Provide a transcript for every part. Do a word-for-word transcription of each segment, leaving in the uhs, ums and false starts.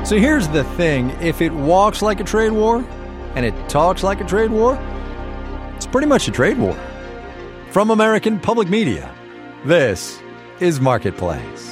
So here's the thing. If it walks like a trade war and it talks like a trade war, it's pretty much a trade war. From American Public Media, this is Marketplace.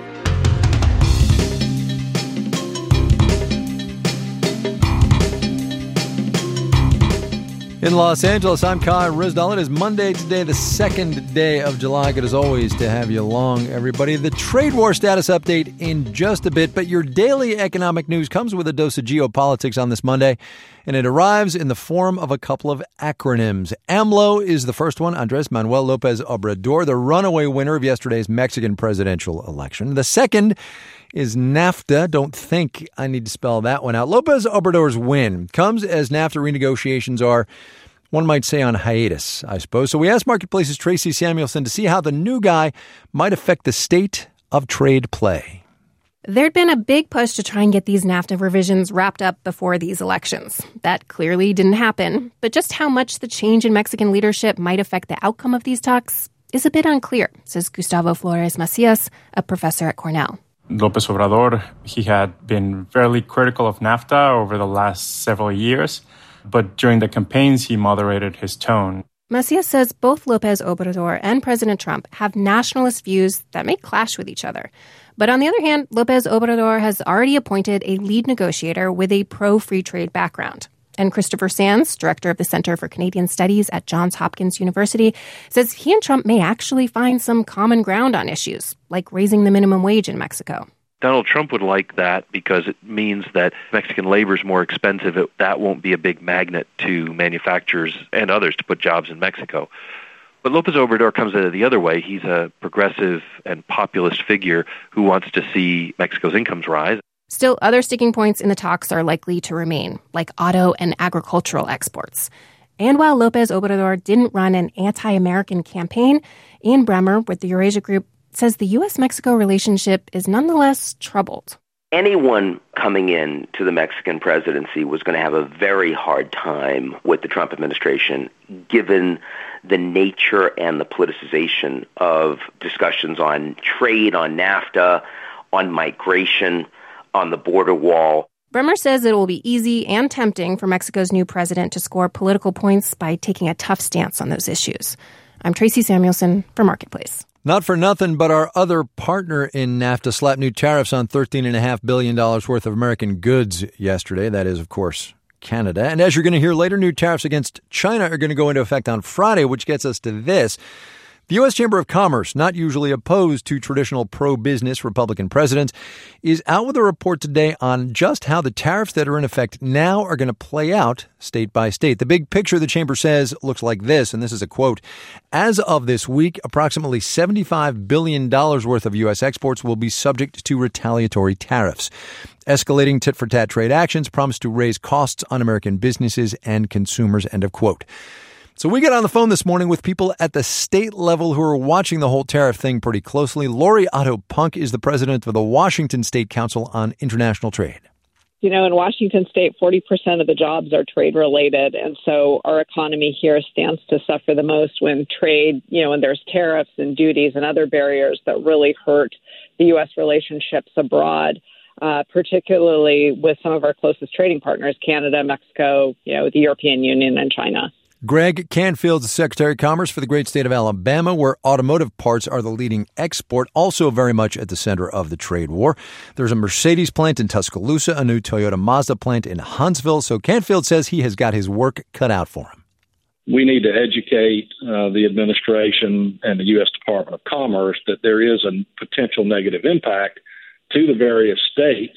In Los Angeles, I'm Kai Ryssdal. It is Monday today, the second day of July. Good as always to have you along, everybody. The trade war status update in just a bit, but your daily economic news comes with a dose of geopolitics on this Monday, and it arrives in the form of a couple of acronyms. AMLO is the first one, Andres Manuel López Obrador, the runaway winner of yesterday's Mexican presidential election. The second is NAFTA. Don't think I need to spell that one out. López Obrador's win comes as NAFTA renegotiations are, one might say, on hiatus, I suppose. So we asked Marketplace's Tracy Samuelson to see how the new guy might affect the state of trade play. There'd been a big push to try and get these NAFTA revisions wrapped up before these elections. That clearly didn't happen. But just how much the change in Mexican leadership might affect the outcome of these talks is a bit unclear, says Gustavo Flores Macias, a professor at Cornell. López Obrador, he had been fairly critical of NAFTA over the last several years, but during the campaigns, he moderated his tone. Macias says both López Obrador and President Trump have nationalist views that may clash with each other. But on the other hand, López Obrador has already appointed a lead negotiator with a pro-free trade background. And Christopher Sands, director of the Center for Canadian Studies at Johns Hopkins University, says he and Trump may actually find some common ground on issues, like raising the minimum wage in Mexico. Donald Trump would like that because it means that Mexican labor is more expensive. It, that won't be a big magnet to manufacturers and others to put jobs in Mexico. But López Obrador comes at it the other way. He's a progressive and populist figure who wants to see Mexico's incomes rise. Still, other sticking points in the talks are likely to remain, like auto and agricultural exports. And while López Obrador didn't run an anti-American campaign, Ian Bremmer with the Eurasia Group says the U S Mexico relationship is nonetheless troubled. Anyone coming in to the Mexican presidency was going to have a very hard time with the Trump administration, given the nature and the politicization of discussions on trade, on NAFTA, on migration, on the border wall. Bremmer says it will be easy and tempting for Mexico's new president to score political points by taking a tough stance on those issues. I'm Tracy Samuelson for Marketplace. Not for nothing, but our other partner in NAFTA slapped new tariffs on thirteen point five billion dollars worth of American goods yesterday. That is, of course, Canada. And as you're going to hear later, new tariffs against China are going to go into effect on Friday, which gets us to this. The U S Chamber of Commerce, not usually opposed to traditional pro-business Republican presidents, is out with a report today on just how the tariffs that are in effect now are going to play out state by state. The big picture, the chamber says, looks like this, and this is a quote. As of this week, approximately seventy-five billion dollars worth of U S exports will be subject to retaliatory tariffs. Escalating tit-for-tat trade actions promise to raise costs on American businesses and consumers, end of quote. So we get on the phone this morning with people at the state level who are watching the whole tariff thing pretty closely. Lori Otto-Punk is the president of the Washington State Council on International Trade. You know, in Washington State, forty percent of the jobs are trade-related, and so our economy here stands to suffer the most when trade, you know, when there's tariffs and duties and other barriers that really hurt the U S relationships abroad, uh, particularly with some of our closest trading partners, Canada, Mexico, you know, the European Union, and China. Greg Canfield is Secretary of Commerce for the great state of Alabama, where automotive parts are the leading export, also very much at the center of the trade war. There's a Mercedes plant in Tuscaloosa, a new Toyota Mazda plant in Huntsville. So Canfield says he has got his work cut out for him. We need to educate uh, the administration and the U S Department of Commerce that there is a potential negative impact to the various states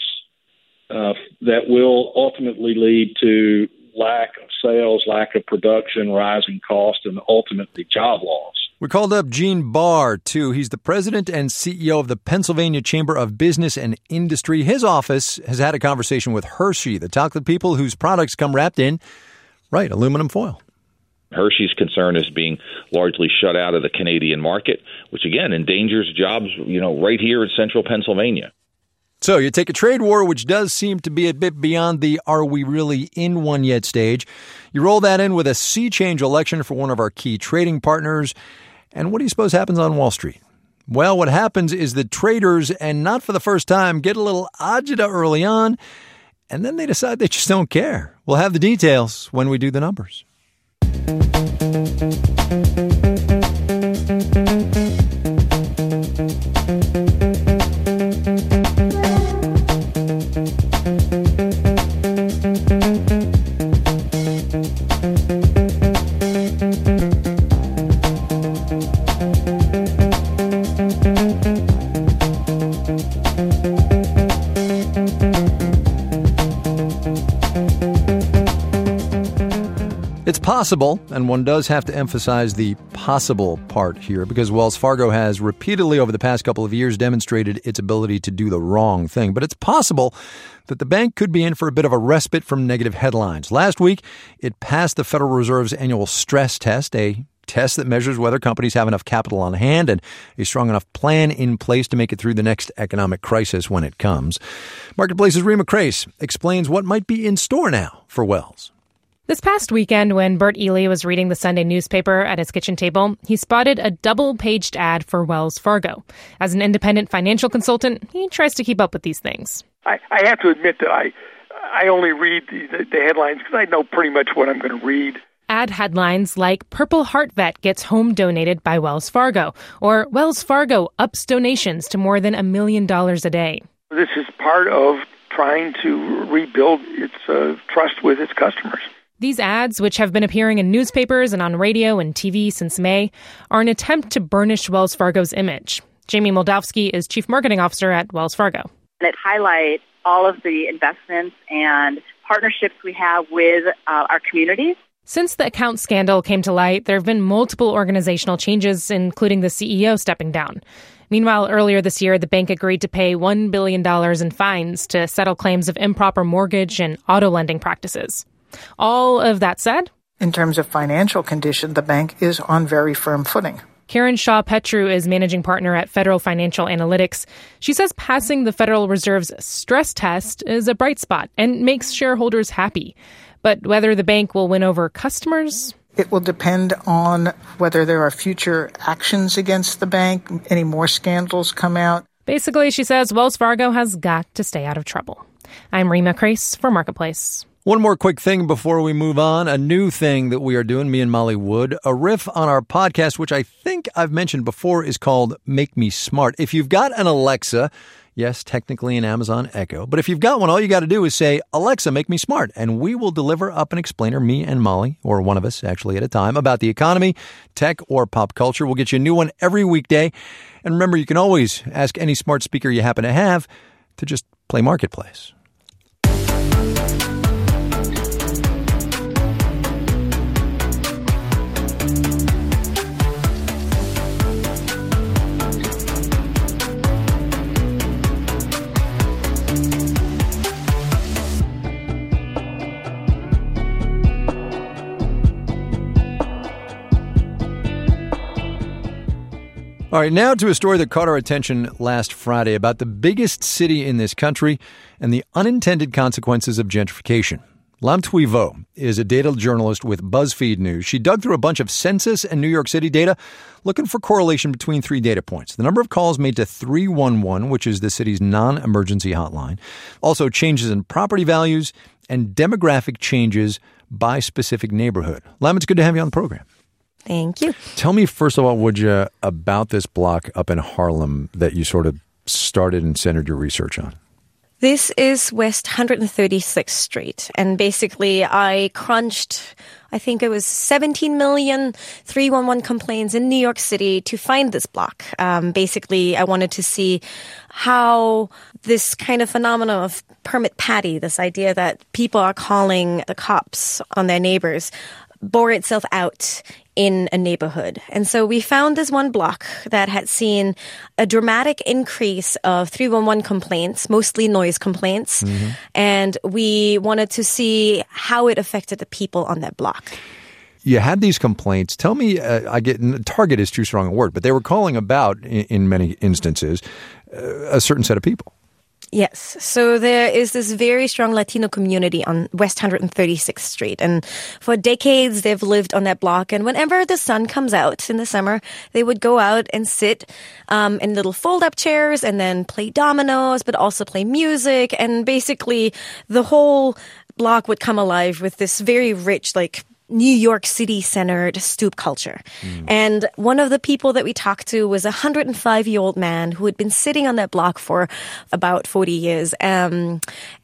uh, that will ultimately lead to lack of sales, lack of production, rising cost, and ultimately job loss. We called up Gene Barr, too. He's the president and C E O of the Pennsylvania Chamber of Business and Industry. His office has had a conversation with Hershey, the chocolate people whose products come wrapped in, right, aluminum foil. Hershey's concern is being largely shut out of the Canadian market, which, again, endangers jobs, you know, right here in central Pennsylvania. So you take a trade war, which does seem to be a bit beyond the are we really in one yet stage. You roll that in with a sea change election for one of our key trading partners. And what do you suppose happens on Wall Street? Well, what happens is that traders, and not for the first time, get a little agita early on, and then they decide they just don't care. We'll have the details when we do the numbers. It's possible, and one does have to emphasize the possible part here, because Wells Fargo has repeatedly over the past couple of years demonstrated its ability to do the wrong thing. But it's possible that the bank could be in for a bit of a respite from negative headlines. Last week, it passed the Federal Reserve's annual stress test, a test that measures whether companies have enough capital on hand and a strong enough plan in place to make it through the next economic crisis when it comes. Marketplace's Rima Crace explains what might be in store now for Wells. This past weekend, when Bert Ely was reading the Sunday newspaper at his kitchen table, he spotted a double-paged ad for Wells Fargo. As an independent financial consultant, he tries to keep up with these things. I, I have to admit that I I only read the, the headlines because I know pretty much what I'm going to read. Ad headlines like Purple Heart Vet gets home donated by Wells Fargo, or Wells Fargo ups donations to more than a million dollars a day. This is part of trying to rebuild its uh, trust with its customers. These ads, which have been appearing in newspapers and on radio and T V since May, are an attempt to burnish Wells Fargo's image. Jamie Moldavsky is Chief Marketing Officer at Wells Fargo. It highlights all of the investments and partnerships we have with uh, our communities. Since the account scandal came to light, there have been multiple organizational changes, including the C E O stepping down. Meanwhile, earlier this year, the bank agreed to pay one billion dollars in fines to settle claims of improper mortgage and auto lending practices. All of that said, in terms of financial condition, the bank is on very firm footing. Karen Shaw Petru is managing partner at Federal Financial Analytics. She says passing the Federal Reserve's stress test is a bright spot and makes shareholders happy. But whether the bank will win over customers? It will depend on whether there are future actions against the bank, any more scandals come out. Basically, she says Wells Fargo has got to stay out of trouble. I'm Rima Crace for Marketplace. One more quick thing before we move on. A new thing that we are doing, me and Molly Wood, a riff on our podcast, which I think I've mentioned before, is called Make Me Smart. If you've got an Alexa, yes, technically an Amazon Echo, but if you've got one, all you got to do is say, Alexa, make me smart, and we will deliver up an explainer, me and Molly, or one of us actually at a time, about the economy, tech, or pop culture. We'll get you a new one every weekday. And remember, you can always ask any smart speaker you happen to have to just play Marketplace. All right, now to a story that caught our attention last Friday about the biggest city in this country and the unintended consequences of gentrification. Lam Thuy Vo is a data journalist with BuzzFeed News. She dug through a bunch of census and New York City data looking for correlation between three data points. The number of calls made to three one one, which is the city's non-emergency hotline. Also changes in property values and demographic changes by specific neighborhood. Lam, it's good to have you on the program. Thank you. Tell me, first of all, would you, about this block up in Harlem that you sort of started and centered your research on? This is West one hundred thirty-sixth Street. And basically, I crunched, I think it was seventeen million three one one complaints in New York City to find this block. Um, basically, I wanted to see how this kind of phenomenon of permit patty, this idea that people are calling the cops on their neighbors, bore itself out in a neighborhood. And so we found this one block that had seen a dramatic increase of three one one complaints, mostly noise complaints. Mm-hmm. And we wanted to see how it affected the people on that block. You had these complaints. Tell me, uh, I get target is too strong a word, but they were calling about, in, in many instances, uh, a certain set of people. Yes. So there is this very strong Latino community on West one hundred thirty-sixth Street. And for decades, they've lived on that block. And whenever the sun comes out in the summer, they would go out and sit um, in little fold-up chairs and then play dominoes, but also play music. And basically, the whole block would come alive with this very rich, like, New York City-centered stoop culture. Mm. And one of the people that we talked to was a one hundred five-year-old man who had been sitting on that block for about forty years. Um,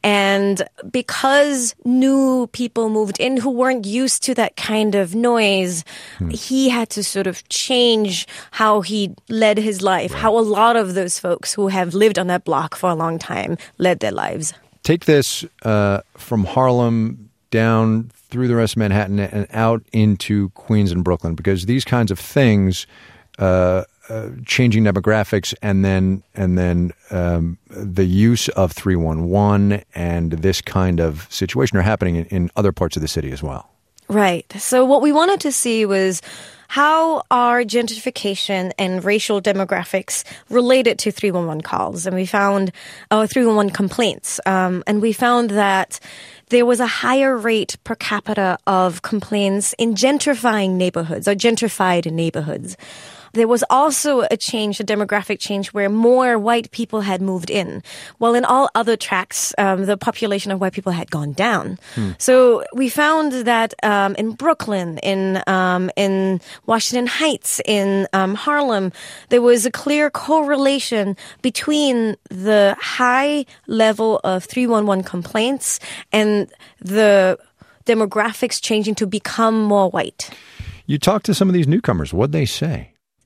and because new people moved in who weren't used to that kind of noise, mm. he had to sort of change how he led his life, right. how a lot of those folks who have lived on that block for a long time led their lives. Take this uh, from Harlem down through the rest of Manhattan and out into Queens and Brooklyn, because these kinds of things, uh, uh, changing demographics, and then and then um, the use of three one one and this kind of situation are happening in, in other parts of the city as well. Right. So what we wanted to see was how are gentrification and racial demographics related to three one one calls? And we found, uh, three one one complaints. Um, and we found that there was a higher rate per capita of complaints in gentrifying neighborhoods or gentrified neighborhoods. There was also a change, a demographic change, where more white people had moved in, while in all other tracts, um, the population of white people had gone down. Hmm. So we found that um, in Brooklyn, in um, in Washington Heights, in um, Harlem, there was a clear correlation between the high level of three one one complaints and the demographics changing to become more white. You talked to some of these newcomers. What'd they say?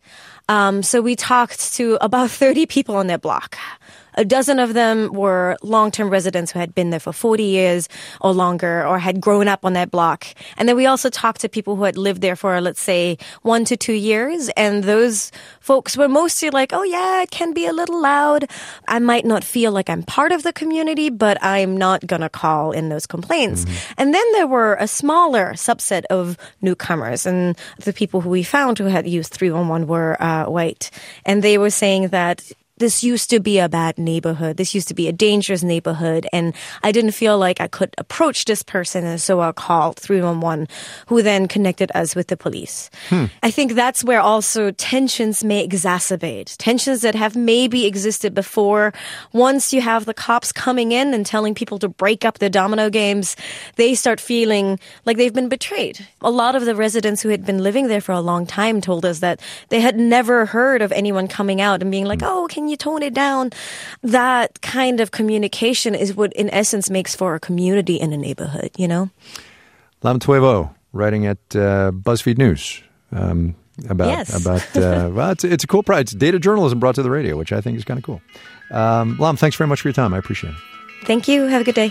Um, so we talked to about thirty people on their block. A dozen of them were long-term residents who had been there for forty years or longer or had grown up on that block. And then we also talked to people who had lived there for, let's say, one to two years. And those folks were mostly like, oh, yeah, it can be a little loud. I might not feel like I'm part of the community, but I'm not going to call in those complaints. Mm-hmm. And then there were a smaller subset of newcomers. And the people who we found who had used three one one were uh, white. And they were saying that this used to be a bad neighborhood. This used to be a dangerous neighborhood. And I didn't feel like I could approach this person. And so I called three one one, who then connected us with the police. Hmm. I think that's where also tensions may exacerbate. Tensions that have maybe existed before. Once you have the cops coming in and telling people to break up their domino games, they start feeling like they've been betrayed. A lot of the residents who had been living there for a long time told us that they had never heard of anyone coming out and being like, oh, can you tone it down? That kind of communication is what, in essence, makes for a community in a neighborhood, you know? Lam Tuivo, writing at uh, BuzzFeed News um, about, yes. about uh, well, it's, it's a cool project. It's data journalism brought to the radio, which I think is kind of cool. Um, Lam, thanks very much for your time. I appreciate it. Thank you. Have a good day.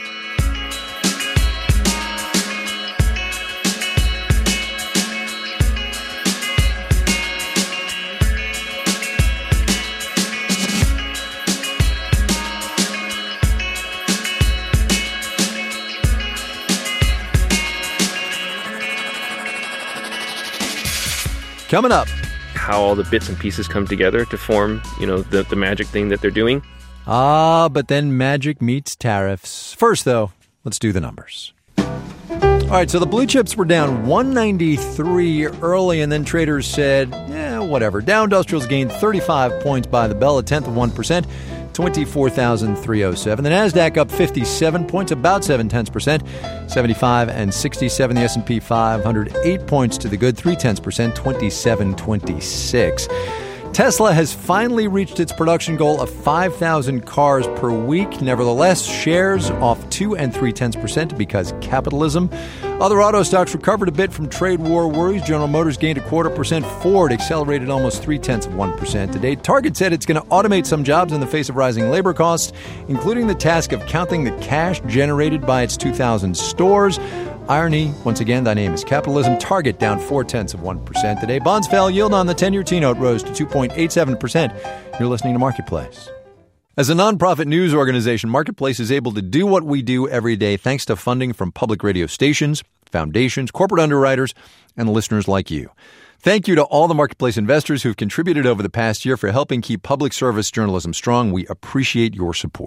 Coming up, how all the bits and pieces come together to form, you know, the, the magic thing that they're doing. Ah, but then magic meets tariffs. First, though, let's do the numbers. All right, so the blue chips were down one ninety-three early, and then traders said, yeah, whatever. Dow Industrials gained thirty-five points by the bell, a tenth of one percent, twenty-four thousand three hundred seven. The NASDAQ up fifty-seven points, about seven tenths percent, seventy-five and sixty-seven. The S and P five hundred, eight points to the good, three tenths percent, twenty-seven twenty-six. Tesla has finally reached its production goal of five thousand cars per week. Nevertheless, shares off two and three tenths percent because capitalism. Other auto stocks recovered a bit from trade war worries. General Motors gained a quarter percent. Ford accelerated almost three tenths of one percent today. Target said it's going to automate some jobs in the face of rising labor costs, including the task of counting the cash generated by its two thousand stores. Irony, once again, thy name is capitalism. Target down four tenths of one percent today. Bonds fell. Yield on the ten-year T-note rose to two point eight seven percent. You're listening to Marketplace. As a nonprofit news organization, Marketplace is able to do what we do every day thanks to funding from public radio stations, foundations, corporate underwriters, and listeners like you. Thank you to all the Marketplace investors who've contributed over the past year for helping keep public service journalism strong. We appreciate your support.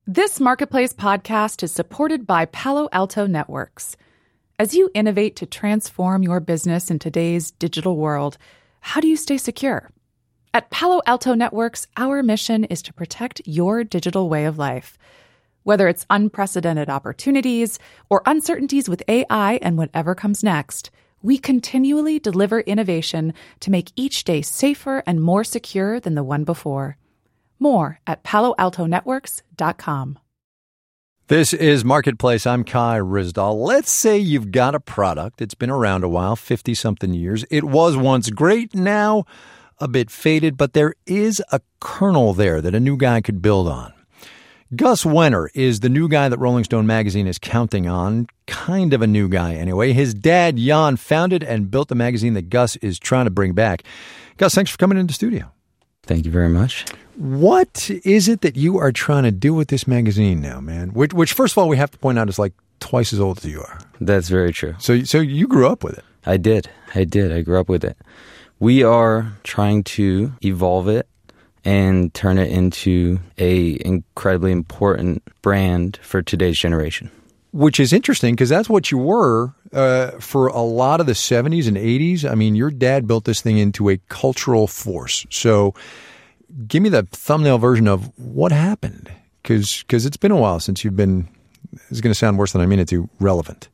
This Marketplace podcast is supported by Palo Alto Networks. As you innovate to transform your business in today's digital world, how do you stay secure? At Palo Alto Networks, our mission is to protect your digital way of life. Whether it's unprecedented opportunities or uncertainties with A I and whatever comes next, we continually deliver innovation to make each day safer and more secure than the one before. More at palo alto networks dot com. This is Marketplace. I'm Kai Ryssdal. Let's say you've got a product. It's been around a while, fifty-something years. It was once great, now a bit faded, but there is a kernel there that a new guy could build on. Gus Wenner is the new guy that Rolling Stone magazine is counting on. Kind of a new guy, anyway. His dad, Jan, founded and built the magazine that Gus is trying to bring back. Gus, thanks for coming into the studio. Thank you very much. What is it that you are trying to do with this magazine now, man? Which, which, first of all, we have to point out is like twice as old as you are. That's very true. So, so you grew up with it. I did. I did. I grew up with it. We are trying to evolve it and turn it into a incredibly important brand for today's generation. Which is interesting because that's what you were uh, for a lot of the seventies and eighties. I mean, your dad built this thing into a cultural force. So give me the thumbnail version of what happened, because because it's been a while since you've been, it's going to sound worse than I mean it to, relevant.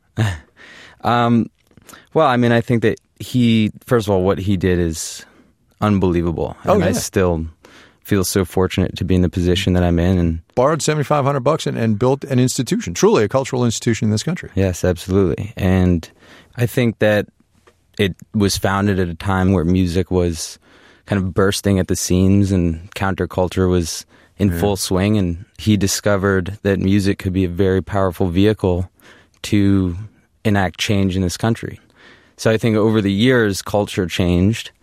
um, well, I mean, I think that he, first of all, what he did is unbelievable. Oh, and yeah. I still feel so fortunate to be in the position that I'm in. And borrowed seventy-five hundred bucks and, and built an institution, truly a cultural institution in this country. Yes, absolutely. And I think that it was founded at a time where music was kind of bursting at the seams and counterculture was in yeah. full swing. And he discovered that music could be a very powerful vehicle to enact change in this country. So I think over the years, culture changed.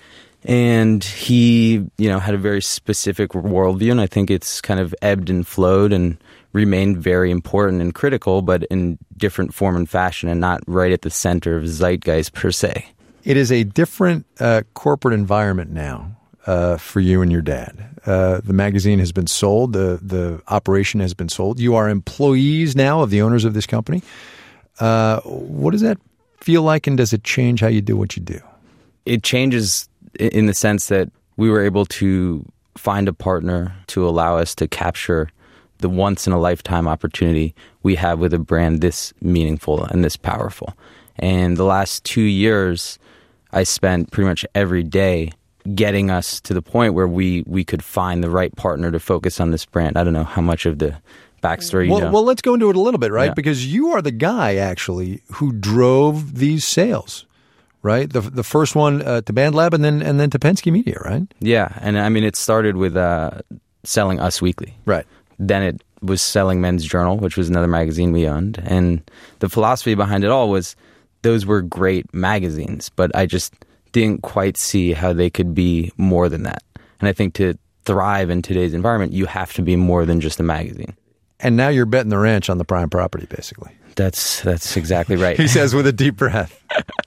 And he, you know, had a very specific worldview, and I think it's kind of ebbed and flowed and remained very important and critical, but in different form and fashion and not right at the center of zeitgeist per se. It is a different uh, corporate environment now uh, for you and your dad. Uh, the magazine has been sold. The, the operation has been sold. You are employees now of the owners of this company. Uh, what does that feel like, and does it change how you do what you do? It changes in the sense that we were able to find a partner to allow us to capture the once-in-a-lifetime opportunity we have with a brand this meaningful and this powerful. And the last two years, I spent pretty much every day getting us to the point where we, we could find the right partner to focus on this brand. I don't know how much of the backstory you well, know. Well, let's go into it a little bit, right? Yeah. Because you are the guy, actually, who drove these sales. Right, the the first one uh, to BandLab, and then and then to Penske Media, right? Yeah, and I mean it started with uh, selling Us Weekly, right? Then it was selling Men's Journal, which was another magazine we owned, and the philosophy behind it all was those were great magazines, but I just didn't quite see how they could be more than that. And I think to thrive in today's environment, you have to be more than just a magazine. And now you're betting the ranch on the prime property, basically. That's that's exactly right. He says with a deep breath.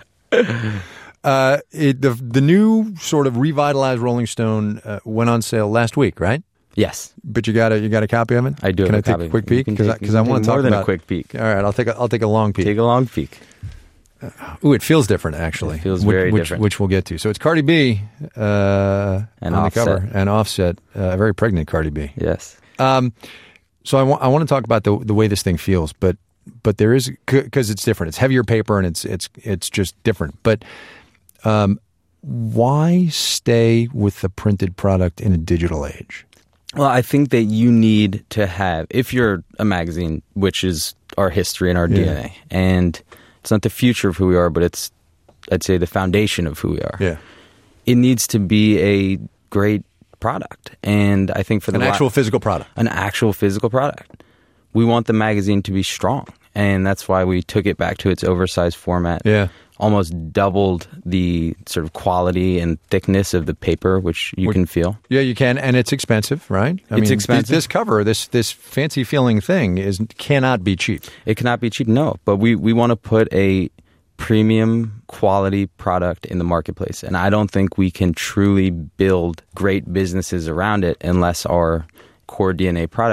Uh, it, the the new sort of revitalized Rolling Stone uh, went on sale last week, right? Yes, but you got a you got a copy of it. I do. Can have I a take copy. a quick peek? Because because I, I want to talk more than about a quick peek. All right, I'll take a I'll take a long peek. Take a long peek. Uh, ooh, it feels different, actually. It feels which, very which, different. Which we'll get to. So it's Cardi B uh, and on Offset. the cover, and Offset, uh, a very pregnant Cardi B. Yes. Um, so I want I want to talk about the the way this thing feels, but but there is because it's different. It's heavier paper, and it's it's it's just different. But um, why stay with the printed product in a digital age? Well, I think that you need to have, if you're a magazine, which is our history and our D N A, yeah. and it's not the future of who we are, but it's, I'd say, the foundation of who we are. Yeah, it needs to be a great product, and I think for the an actual la- physical product, an actual physical product. We want the magazine to be strong, and that's why we took it back to its oversized format. Yeah. Almost doubled the sort of quality and thickness of the paper, which you which, can feel. Yeah, you can, and it's expensive, right? I it's mean, expensive. Th- this cover, this this fancy feeling thing, is cannot be cheap. It cannot be cheap, no. But we, we want to put a premium quality product in the marketplace, and I don't think we can truly build great businesses around it unless our core D N A product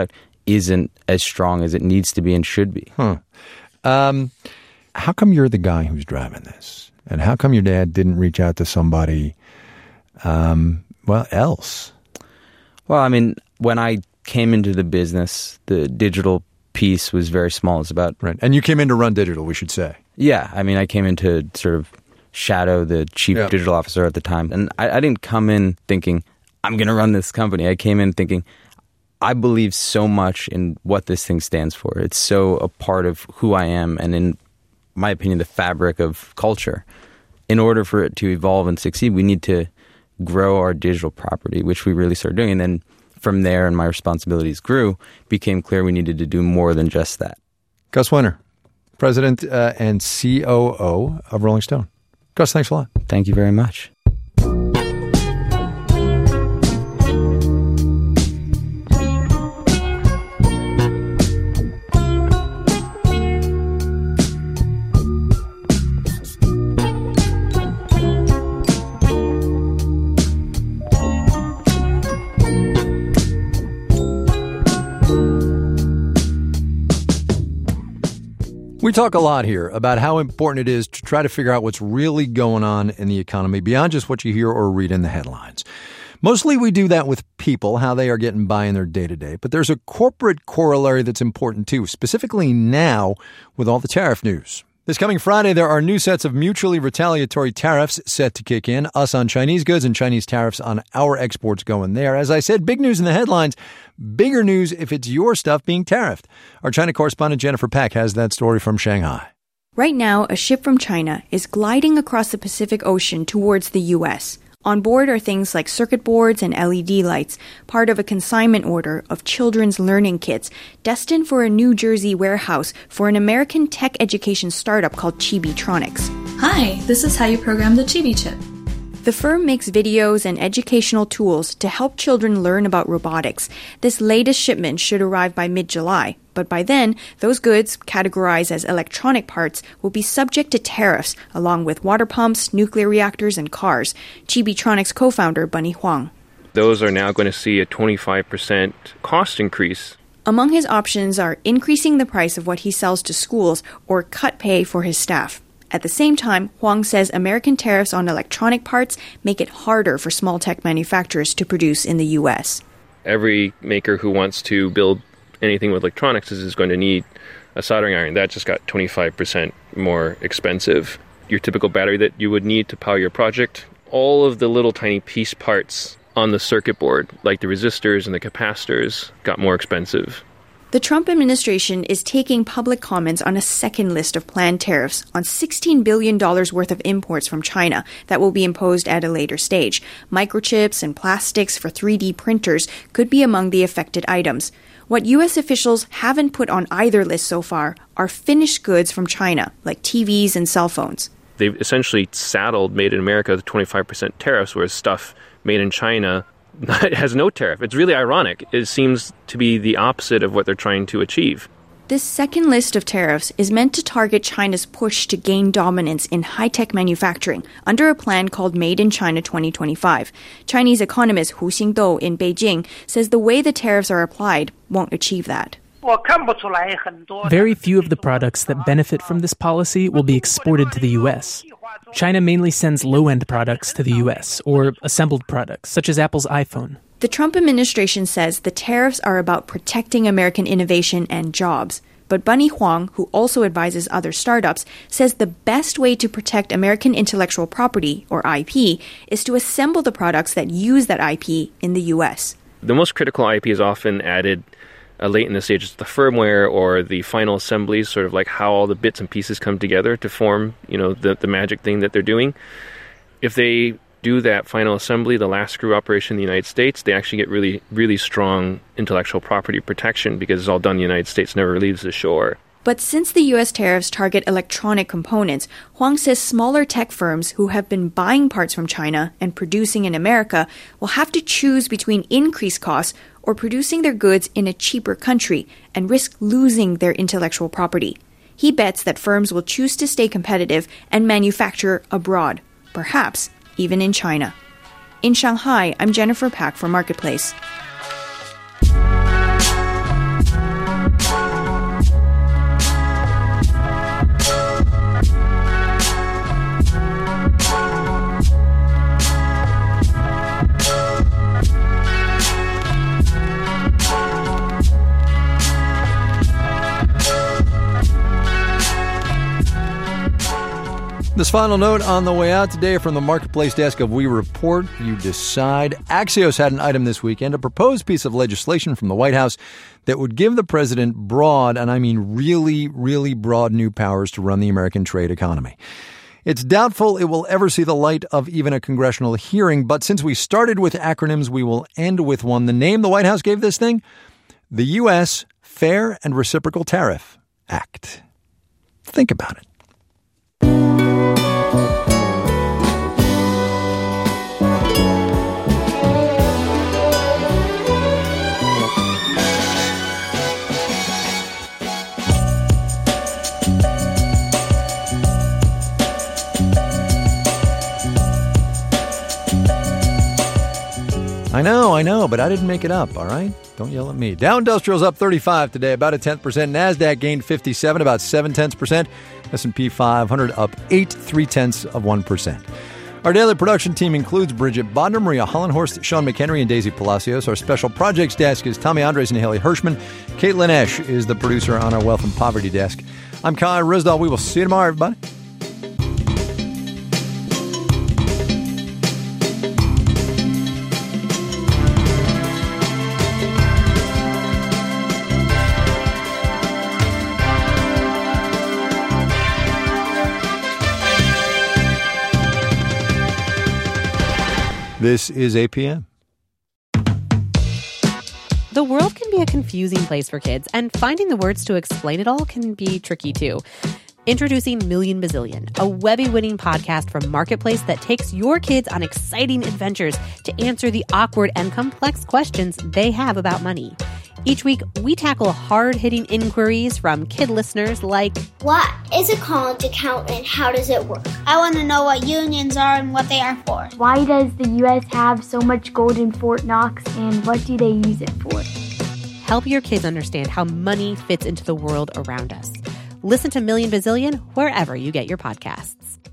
isn't as strong as it needs to be and should be. Huh. Um, how come you're the guy who's driving this? And how come your dad didn't reach out to somebody, um, well, else? Well, I mean, when I came into the business, the digital piece was very small. It's about... Right. And you came in to run digital, we should say. Yeah. I mean, I came in to sort of shadow the chief yeah. digital officer at the time. And I, I didn't come in thinking, I'm going to run this company. I came in thinking, I believe so much in what this thing stands for. It's so a part of who I am and, in my opinion, the fabric of culture. In order for it to evolve and succeed, we need to grow our digital property, which we really started doing. And then from there, and my responsibilities grew, became clear we needed to do more than just that. Gus Wenner, President uh, and C O O of Rolling Stone. Gus, thanks a lot. Thank you very much. We talk a lot here about how important it is to try to figure out what's really going on in the economy beyond just what you hear or read in the headlines. Mostly we do that with people, how they are getting by in their day-to-day. But there's a corporate corollary that's important too, specifically now with all the tariff news. This coming Friday, there are new sets of mutually retaliatory tariffs set to kick in, us on Chinese goods and Chinese tariffs on our exports going there. As I said, big news in the headlines, bigger news if it's your stuff being tariffed. Our China correspondent Jennifer Pack has that story from Shanghai. Right now, a ship from China is gliding across the Pacific Ocean towards the U S. On board are things like circuit boards and L E D lights, part of a consignment order of children's learning kits destined for a New Jersey warehouse for an American tech education startup called Chibitronics. Hi, this is how you program the Chibi chip. The firm makes videos and educational tools to help children learn about robotics. This latest shipment should arrive by mid-July. But by then, those goods, categorized as electronic parts, will be subject to tariffs, along with water pumps, nuclear reactors, and cars. Chibitronics co-founder Bunny Huang. Those are now going to see a twenty-five percent cost increase. Among his options are increasing the price of what he sells to schools or cut pay for his staff. At the same time, Huang says American tariffs on electronic parts make it harder for small tech manufacturers to produce in the U S. Every maker who wants to build anything with electronics is going to need a soldering iron. That just got twenty-five percent more expensive. Your typical battery that you would need to power your project, all of the little tiny piece parts on the circuit board, like the resistors and the capacitors, got more expensive. The Trump administration is taking public comments on a second list of planned tariffs on sixteen billion dollars worth of imports from China that will be imposed at a later stage. Microchips and plastics for three D printers could be among the affected items. What U S officials haven't put on either list so far are finished goods from China, like T Vs and cell phones. They've essentially saddled Made in America with twenty-five percent tariffs, whereas stuff made in China has no tariff. It's really ironic. It seems to be the opposite of what they're trying to achieve. This second list of tariffs is meant to target China's push to gain dominance in high-tech manufacturing under a plan called Made in China twenty twenty-five. Chinese economist Hu Xingdou in Beijing says the way the tariffs are applied won't achieve that. Very few of the products that benefit from this policy will be exported to the U S. China mainly sends low-end products to the U S, or assembled products, such as Apple's iPhone. The Trump administration says the tariffs are about protecting American innovation and jobs. But Bunny Huang, who also advises other startups, says the best way to protect American intellectual property, or I P, is to assemble the products that use that I P in the U S. The most critical I P is often added Uh, late in the stages, the firmware or the final assemblies, sort of like how all the bits and pieces come together to form, you know, the, the magic thing that they're doing. If they do that final assembly, the last screw operation in the United States, they actually get really, really strong intellectual property protection because it's all done in the United States, never leaves the shore. But since the U S tariffs target electronic components, Huang says smaller tech firms who have been buying parts from China and producing in America will have to choose between increased costs or producing their goods in a cheaper country and risk losing their intellectual property. He bets that firms will choose to stay competitive and manufacture abroad, perhaps even in China. In Shanghai, I'm Jennifer Pack for Marketplace. This final note on the way out today from the Marketplace desk of We Report, You Decide. Axios had an item this weekend, a proposed piece of legislation from the White House that would give the president broad, and I mean really, really broad new powers to run the American trade economy. It's doubtful it will ever see the light of even a congressional hearing, but since we started with acronyms, we will end with one. The name the White House gave this thing? The U S Fair and Reciprocal Tariff Act. Think about it. I know, I know, but I didn't make it up, all right? Don't yell at me. Dow Industrial's up thirty-five today, about a tenth percent. NASDAQ gained fifty-seven, about seven tenths percent. S and P five hundred up eight, three tenths of one percent. Our daily production team includes Bridget Bodner, Maria Hollenhorst, Sean McHenry, and Daisy Palacios. Our special projects desk is Tommy Andres and Haley Hirschman. Caitlin Esch is the producer on our Wealth and Poverty desk. I'm Kai Risdall. We will see you tomorrow, everybody. This is A P M. The world can be a confusing place for kids, and finding the words to explain it all can be tricky too. Introducing Million Bazillion, a Webby-winning podcast from Marketplace that takes your kids on exciting adventures to answer the awkward and complex questions they have about money. Each week, we tackle hard-hitting inquiries from kid listeners like, what is a college account and how does it work? I want to know what unions are and what they are for. Why does the U S have so much gold in Fort Knox and what do they use it for? Help your kids understand how money fits into the world around us. Listen to Million Bazillion wherever you get your podcasts.